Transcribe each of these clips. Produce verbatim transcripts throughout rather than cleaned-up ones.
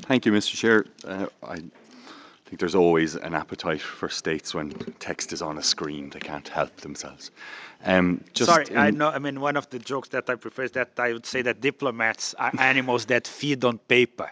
Thank you, Mister Chair. Uh, I think there's always an appetite for states when text is on a screen. They can't help themselves. Um, just Sorry, I in, know. I mean, one of the jokes that I prefer is that I would say that diplomats are animals that feed on paper.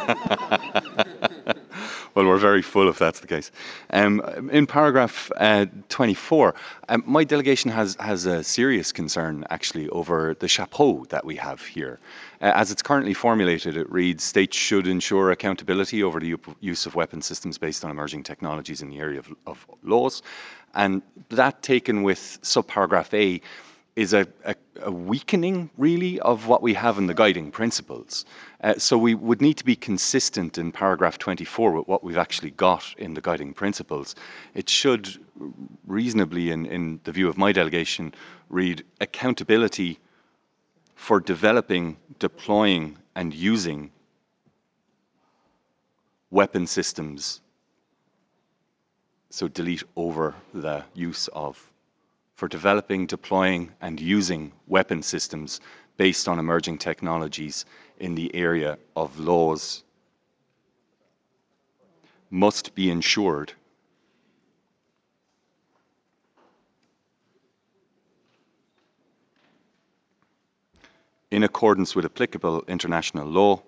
Well, we're very full if that's the case. Um, in paragraph uh, twenty-four, um, my delegation has, has a serious concern actually over the chapeau that we have here. Uh, as it's currently formulated, it reads, states should ensure accountability over the use of weapon systems based on emerging technologies in the area of, of laws. And that taken with subparagraph A is a, a, a weakening, really, of what we have in the guiding principles. Uh, so we would need to be consistent in paragraph twenty-four with what we've actually got in the guiding principles. It should reasonably, in, in the view of my delegation, read accountability for developing, deploying, and using weapon systems. So delete over the use of, for developing, deploying, and using weapon systems based on emerging technologies in the area of laws must be ensured in accordance with applicable international law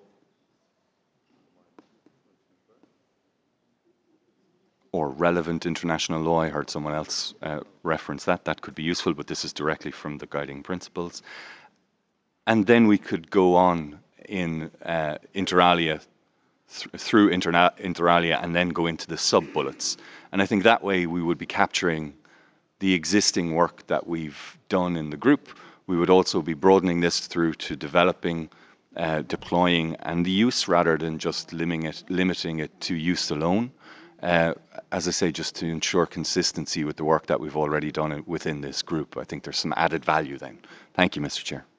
or relevant international law. I heard someone else uh, reference that. That could be useful, but this is directly from the guiding principles. And then we could go on in uh, inter alia, th through interna inter alia, and then go into the sub-bullets. And I think that way we would be capturing the existing work that we've done in the group. We would also be broadening this through to developing, uh, deploying, and the use rather than just limiting it, limiting it to use alone. Uh, as I say, just to ensure consistency with the work that we've already done within this group. I think there's some added value then. Thank you, Mister Chair.